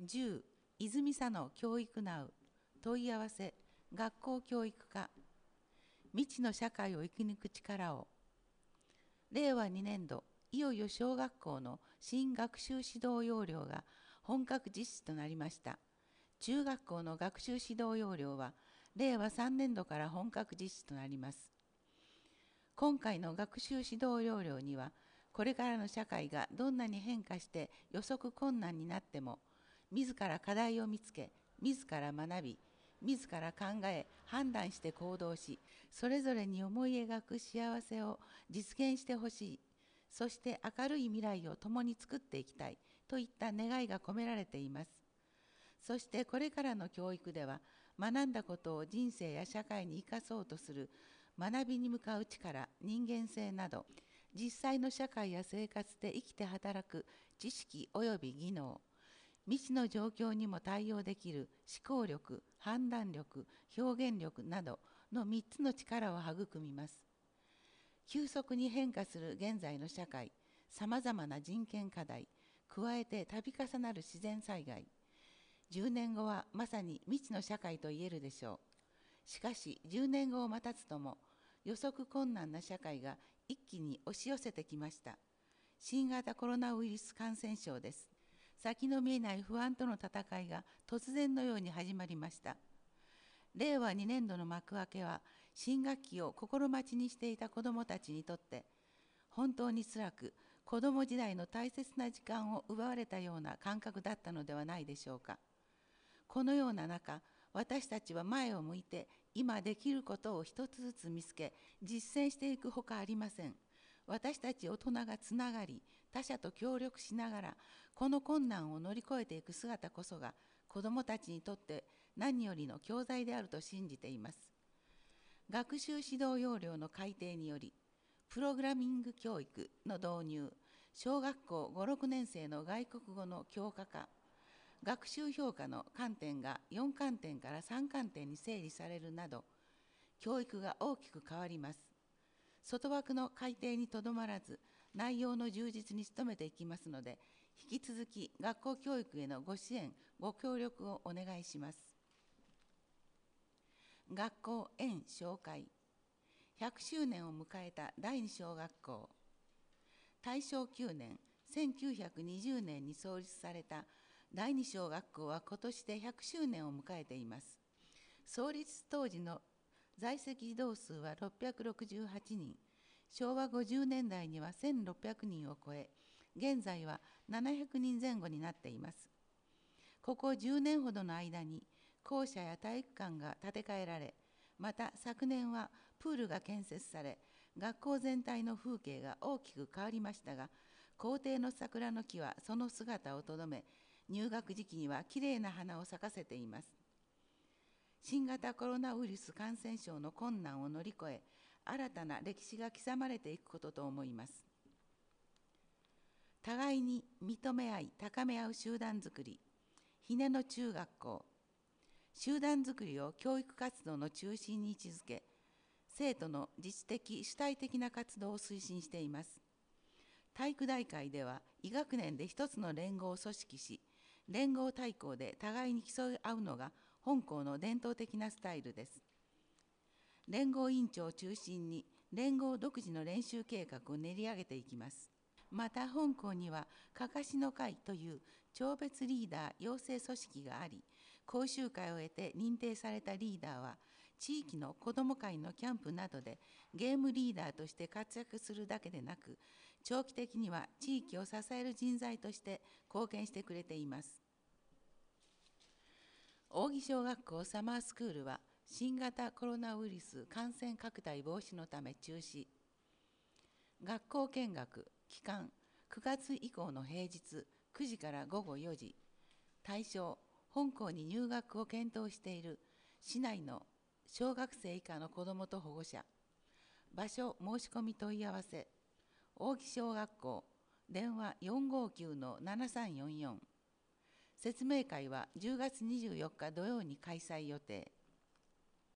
10、泉佐野教育ナウ問い合わせ学校教育課未知の社会を生き抜く力を。令和2年度いよいよ小学校の新学習指導要領が本格実施となりました。中学校の学習指導要領は令和3年度から本格実施となります。今回の学習指導要領には、これからの社会がどんなに変化して予測困難になっても、自ら課題を見つけ、自ら学び、自ら考え、判断して行動し、それぞれに思い描く幸せを実現してほしい、そして明るい未来を共に作っていきたいといった願いが込められています。そしてこれからの教育では、学んだことを人生や社会に生かそうとする学びに向かう力、人間性など、実際の社会や生活で生きて働く知識及び技能、未知の状況にも対応できる思考力、判断力、表現力などの3つの力を育みます。急速に変化する現在の社会、さまざまな人権課題、加えて度重なる自然災害、10年後はまさに未知の社会と言えるでしょう。しかし10年後を待たずとも予測困難な社会が一気に押し寄せてきました。新型コロナウイルス感染症です。先の見えない不安との戦いが突然のように始まりました。令和2年度の幕開けは、新学期を心待ちにしていた子どもたちにとって本当に辛く、子ども時代の大切な時間を奪われたような感覚だったのではないでしょうか。このような中、私たちは前を向いて今できることを一つずつ見つけ、実践していくほかありません。私たち大人がつながり、他者と協力しながらこの困難を乗り越えていく姿こそが、子どもたちにとって何よりの教材であると信じています。学習指導要領の改定により、プログラミング教育の導入、小学校5、6年生の外国語の強化化、学習評価の観点が4観点から3観点に整理されるなど、教育が大きく変わります。外枠の改定にとどまらず、内容の充実に努めていきますので、引き続き学校教育へのご支援、ご協力をお願いします。学校園紹介。100周年を迎えた第二小学校。大正9年、1920年に創立された第二小学校は今年で100周年を迎えています。創立当時の在籍児童数は668人、昭和50年代には1600人を超え、現在は700人前後になっています。ここ10年ほどの間に校舎や体育館が建て替えられ、また昨年はプールが建設され、学校全体の風景が大きく変わりましたが、校庭の桜の木はその姿をとどめ、入学時期にはきれいな花を咲かせています。新型コロナウイルス感染症の困難を乗り越え、新たな歴史が刻まれていくことと思います。互いに認め合い高め合う集団づくり。ひねの中学校。集団づくりを教育活動の中心に位置づけ、生徒の自主的主体的な活動を推進しています。体育大会では医学年で一つの連合を組織し、連合対抗で互いに競い合うのが本校の伝統的なスタイルです。連合委員長を中心に連合独自の練習計画を練り上げていきます。また本校にはかかしの会という超別リーダー養成組織があり、講習会を得て認定されたリーダーは地域の子ども会のキャンプなどでゲームリーダーとして活躍するだけでなく、長期的には地域を支える人材として貢献してくれています。扇小学校サマースクールは新型コロナウイルス感染拡大防止のため中止。学校見学期間9月以降の平日9時から午後4時。対象、本校に入学を検討している市内の小学生以下の子どもと保護者。場所申し込み問い合わせ。扇小学校電話459-7344。説明会は10月24日土曜に開催予定。